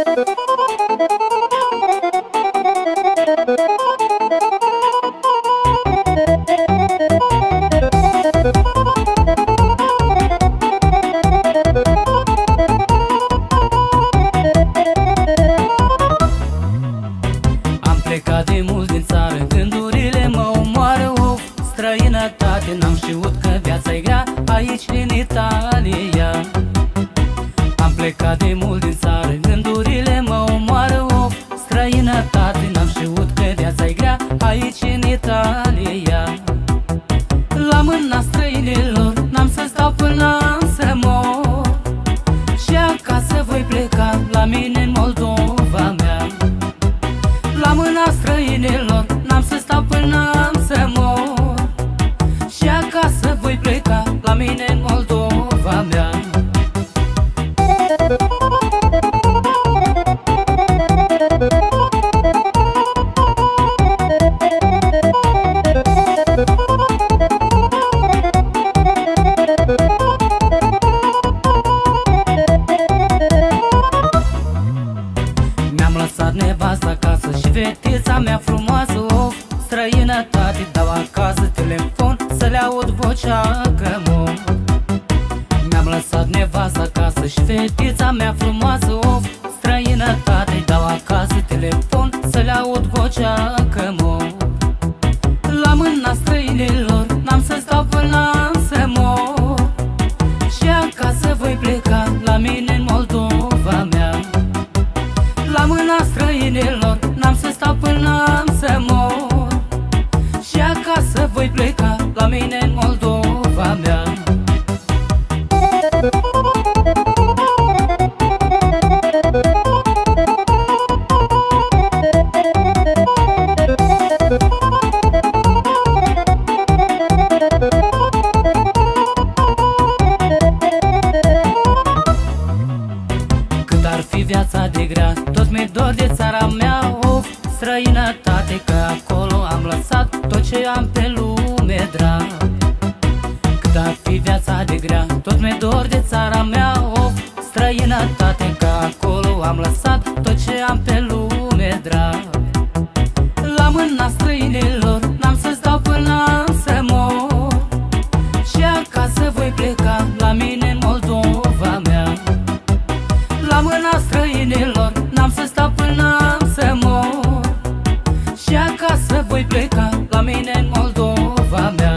plecat de mult din țară, gândurile mă omoară, of, străinătate. N-am știut că viața-i grea aici în Italia. Am plecat de mult din țară, gândurile mă omoară, of, străinătate. N-am știut că viața-i grea aici în Italia. La mâna străinilor n-am să stau până să mor, și acasă voi pleca la mine în Moldova mea. La mâna străinilor n-am să stau până să mor, și acasă voi pleca la mine în Moldova mea. Mi-am lăsat nevasta acasă și fetița mea frumoasă, of, străinătate. Dau acasă telefon să le aud vocea că mor. Mi-am lăsat nevasta acasă și fetița mea frumoasă, of, străinătate. Dau acasă telefon să le aud vocea că mor. La mâna străinilor n-am să stau până să mor, și acasă voi pleca la mine în Moldova mea. La mâna străinilor n-am să stau până să mor, și acasă voi pleca la mine în Moldova mea. Cât ar fi viața de grea, tot mi-e dor de țara mea, of, străinătate, că acolo am lăsat tot ce am pe lume drag. Cât ar fi viața de grea, tot mi-e dor de țara mea, of, străinătate, că acolo am lăsat tot ce am pe lume drag. La mâna străinilor n-am să stau până să mor, și acasă voi pleca la mine în Moldova mea. La mâna străinilor n-am să stau până să mor, și acasă voi pleca la mine în Moldova mea.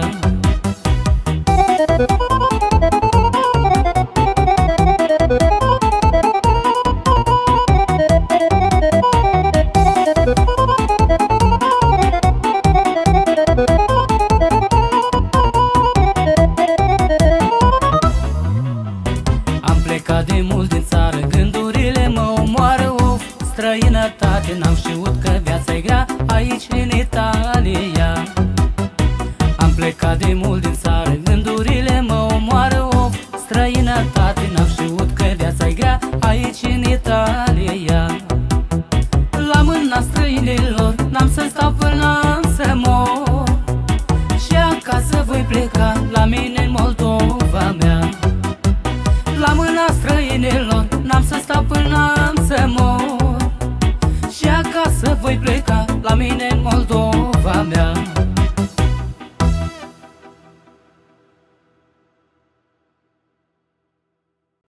Am plecat de mult din țară, gândurile mă omoară, of, străinătate. N-am știut că viața-i grea aici în Italia. Am plecat de mult din țară, gândurile mă omoară, of, străinătate. N-am știut că viața-i grea aici în Italia. La mâna străinilor n-am să stau până să mor, și acasă voi pleca la mine în Moldova mea. La mâna străinilor n-am să stau până să mor, și acasă voi pleca la mine în Moldova mea.